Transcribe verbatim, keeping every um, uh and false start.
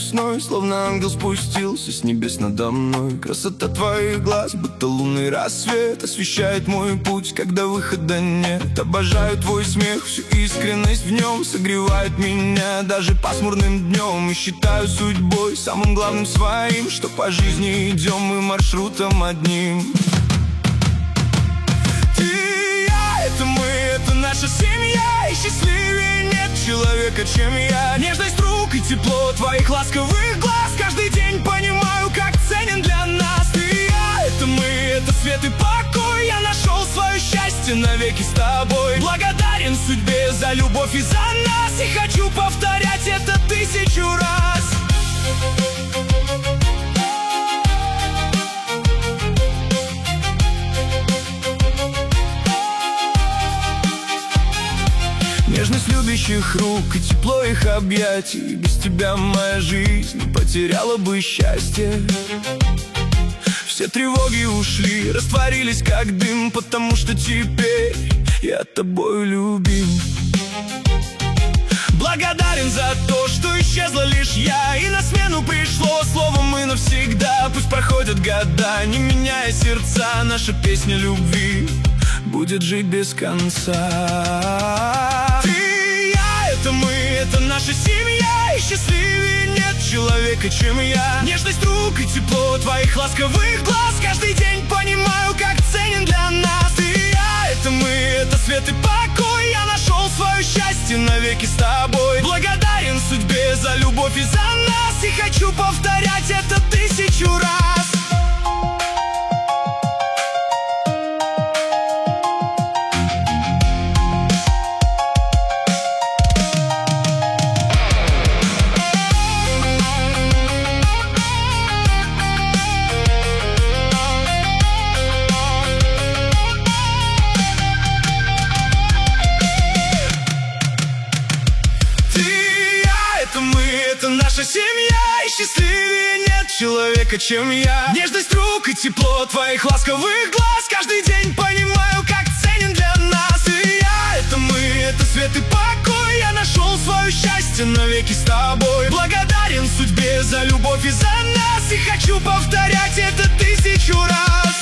весной, словно ангел спустился с небес надо мной. Красота твоих глаз, будто лунный рассвет, освещает мой путь, когда выхода нет. Обожаю твой смех, всю искренность в нем согревает меня даже пасмурным днем. И считаю судьбой самым главным своим, что по жизни идем мы маршрутом одним. Ты и я, это мы, это наша семья, и счастливее нет человека, чем я. Нежность рук и тепло твоих ласковых глаз, каждый день понимаю, как ценен для нас. Ты и я, это мы, это свет и покой, я нашел свое счастье навеки с тобой. Благодарен судьбе за любовь и за нас, и хочу повторять это тысячу раз. Нежность любящих рук и тепло их объятий, без тебя моя жизнь не потеряла бы счастье. Все тревоги ушли, растворились как дым, потому что теперь я тобою любим. Благодарен за то, что исчезла лишь я, и на смену пришло слово «мы» навсегда. Пусть проходят года, не меняя сердца, наша песня любви будет жить без конца. Ты и я, это мы, это наша семья, и счастливее нет человека, чем я. Нежность рук и тепло твоих ласковых глаз, каждый день понимаю, как ценен для нас. Ты и я, это мы, это свет и покой, я нашел свое счастье навеки с тобой. Благодарен судьбе за любовь и за нас, и хочу повторять это тысячу раз. Это наша семья, и счастливее нет человека, чем я. Нежность рук и тепло твоих ласковых глаз, каждый день понимаю, как ценен для нас. Ты и я, это мы, это свет и покой, я нашел свое счастье навеки с тобой. Благодарен судьбе за любовь и за нас, и хочу повторять это тысячу раз.